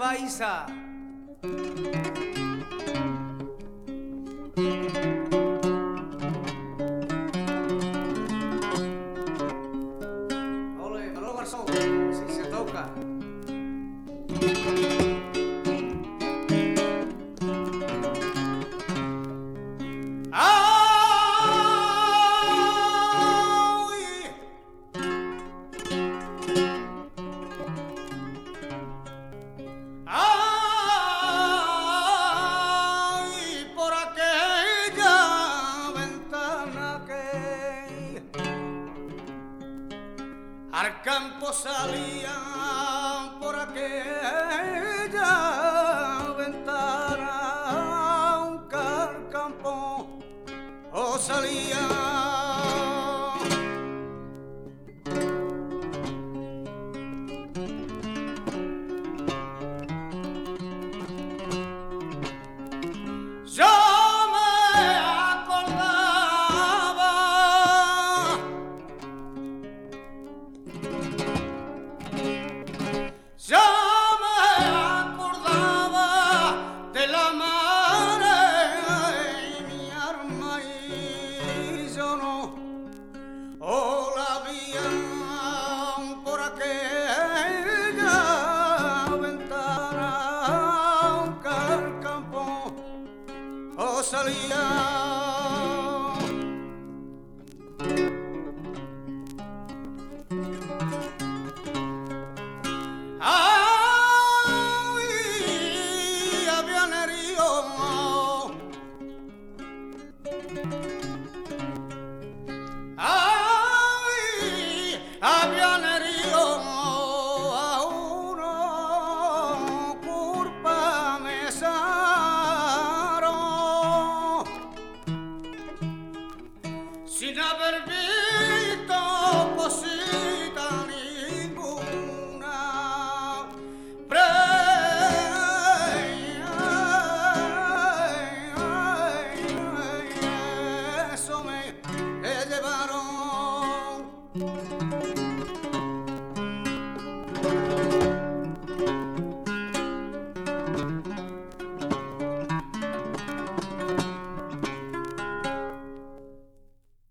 Baiza. Ole, Manolo Garzón, si se toca. Al campo salía por aquella ventana, un campo o salía. Yo me acordaba de la madre y mi arma y yo no la veía por aquella ventana, un campo salía. Habían